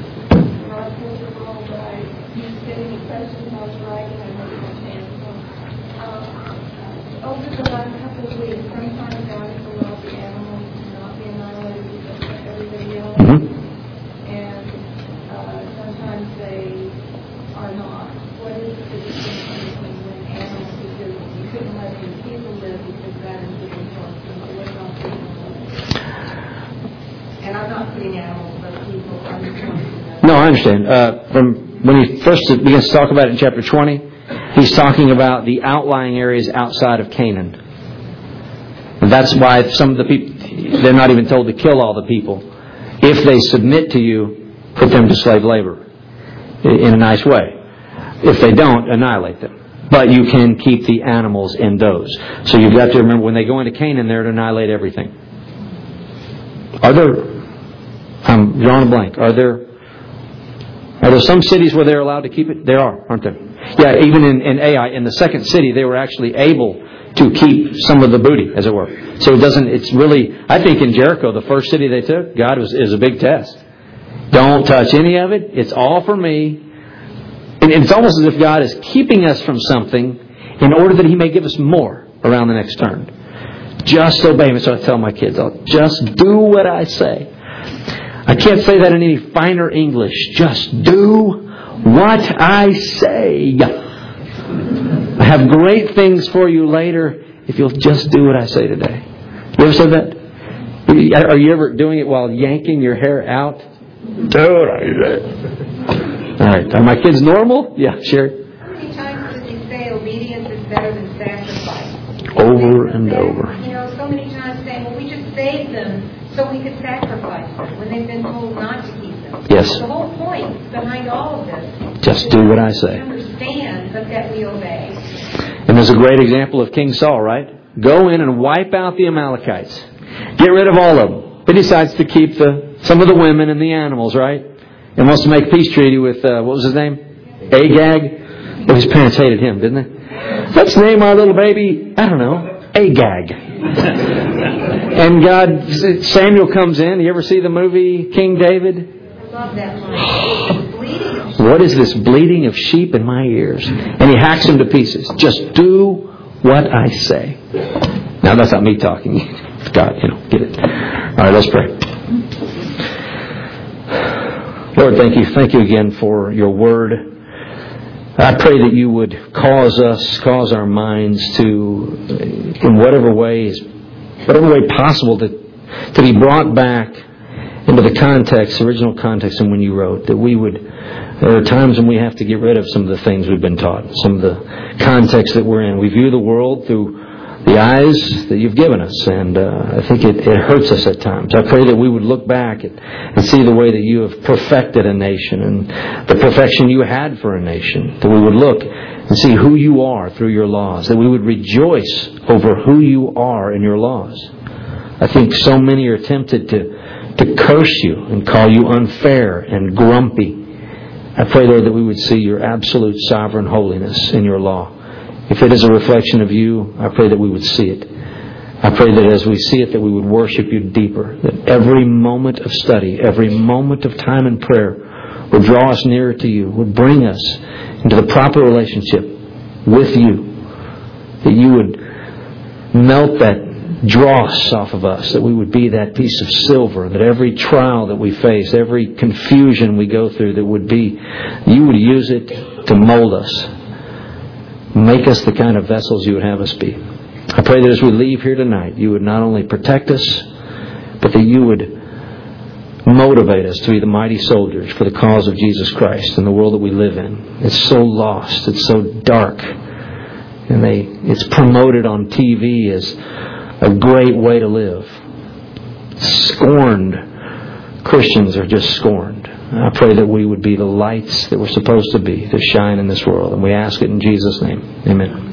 No, I understand. Uh, from when he first begins to talk about it in chapter twenty, he's talking about the outlying areas outside of Canaan. And that's why some of the people, they're not even told to kill all the people. If they submit to you, put them to slave labor in a nice way. If they don't, annihilate them. But you can keep the animals in those. So you've got to remember, when they go into Canaan, they're to annihilate everything. Are there, I'm drawing a blank, are there Are there some cities where they're allowed to keep it? There are, aren't there? Yeah, even in, in Ai, in the second city, they were actually able to keep some of the booty, as it were. So it doesn't, it's really, I think in Jericho, the first city they took, God was, is a big test. Don't touch any of it. It's all for me. And it's almost as if God is keeping us from something in order that He may give us more around the next turn. Just obey me. So I tell my kids, I'll just do what I say. I can't say that in any finer English. Just do what I say. I have great things for you later if you'll just do what I say today. You ever said that? Are you ever doing it while yanking your hair out? Do what I say. All right. Are my kids normal? Yeah, Sherry. How many times does He say obedience is better than sacrifice? Over and over. You know, so many times saying, well, we just saved them so we could sacrifice them when they've been told not to keep them. Yes. The whole point behind all of this. Just do what I say. We understand, but that we obey. And there's a great example of King Saul, right? Go in and wipe out the Amalekites. Get rid of all of them. But he decides to keep the some of the women and the animals, right? And wants to make a peace treaty with, uh, what was his name? Agag. Well, his parents hated him, didn't they? Let's name our little baby, I don't know, Agag. And God, Samuel comes in. You ever see the movie King David? I love that line. What is this bleating of sheep in my ears? And he hacks him to pieces. Just do what I say. Now that's not me talking. God, you know, get it. All right, let's pray. Lord, thank you. Thank you again for your word. I pray that you would cause us, cause our minds to, in whatever ways, whatever way possible, to, to be brought back into the context, original context in when you wrote, that we would, there are times when we have to get rid of some of the things we've been taught, some of the context that we're in. We view the world through the eyes that you've given us, and uh, I think it, it hurts us at times. I pray that we would look back and, and see the way that you have perfected a nation and the perfection you had for a nation, that we would look and see who you are through your laws, that we would rejoice over who you are in your laws. I think so many are tempted to, to curse you and call you unfair and grumpy. I pray, Lord, that we would see your absolute sovereign holiness in your law. If it is a reflection of you, I pray that we would see it. I pray that as we see it, that we would worship you deeper. That every moment of study, every moment of time in prayer would draw us nearer to you, would bring us into the proper relationship with you. That you would melt that dross off of us, that we would be that piece of silver, that every trial that we face, every confusion we go through, that would be, you would use it to mold us. Make us the kind of vessels you would have us be. I pray that as we leave here tonight, you would not only protect us, but that you would motivate us to be the mighty soldiers for the cause of Jesus Christ in the world that we live in. It's so lost. It's so dark. And they, it's promoted on T V as a great way to live. Scorned. Christians are just scorned. I pray that we would be the lights that we're supposed to be, to shine in this world. And we ask it in Jesus' name. Amen.